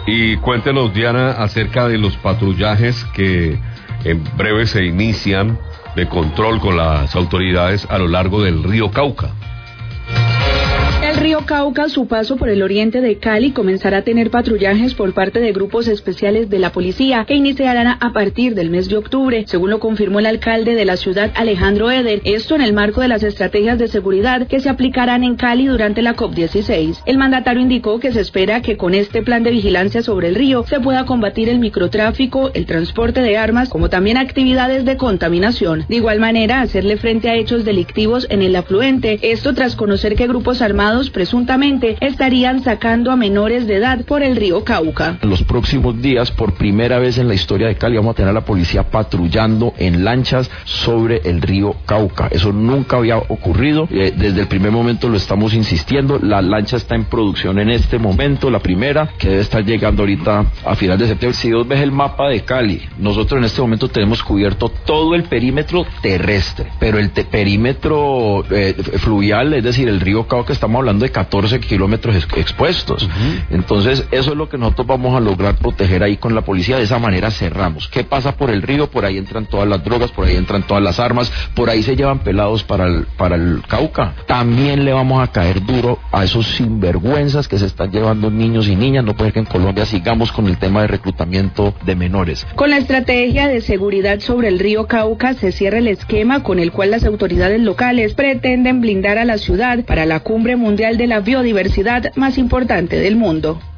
Y cuéntenos, Diana, acerca de los patrullajes que en breve se inician de control con las autoridades a lo largo del río Cauca. El río Cauca, a su paso por el oriente de Cali, comenzará a tener patrullajes por parte de grupos especiales de la policía que iniciarán a partir del mes de octubre, según lo confirmó el alcalde de la ciudad, Alejandro Eder. Esto en el marco de las estrategias de seguridad que se aplicarán en Cali durante la COP16. El mandatario indicó que se espera que con este plan de vigilancia sobre el río se pueda combatir el microtráfico, el transporte de armas, como también actividades de contaminación. De igual manera, hacerle frente a hechos delictivos en el afluente. Esto tras conocer que grupos armados presuntamente estarían sacando a menores de edad por el río Cauca. En los próximos días, por primera vez en la historia de Cali, vamos a tener a la policía patrullando en lanchas sobre el río Cauca. Eso nunca había ocurrido. Desde el primer momento lo estamos insistiendo. La lancha está en producción en este momento, la primera, que debe estar llegando ahorita a final de septiembre. Si vos ves el mapa de Cali, nosotros en este momento tenemos cubierto todo el perímetro terrestre, pero el perímetro fluvial, es decir, el río Cauca, estamos hablando de 14 kilómetros expuestos. Entonces, eso es lo que nosotros vamos a lograr proteger ahí con la policía. De esa manera cerramos. ¿Qué pasa por el río? Por ahí entran todas las drogas, por ahí entran todas las armas, por ahí se llevan pelados para el Cauca. También le vamos a caer duro a esos sinvergüenzas que se están llevando niños y niñas. No puede ser que en Colombia sigamos con el tema de reclutamiento de menores. Con la estrategia de seguridad sobre el río Cauca se cierra el esquema con el cual las autoridades locales pretenden blindar a la ciudad para la cumbre mundial de la biodiversidad más importante del mundo.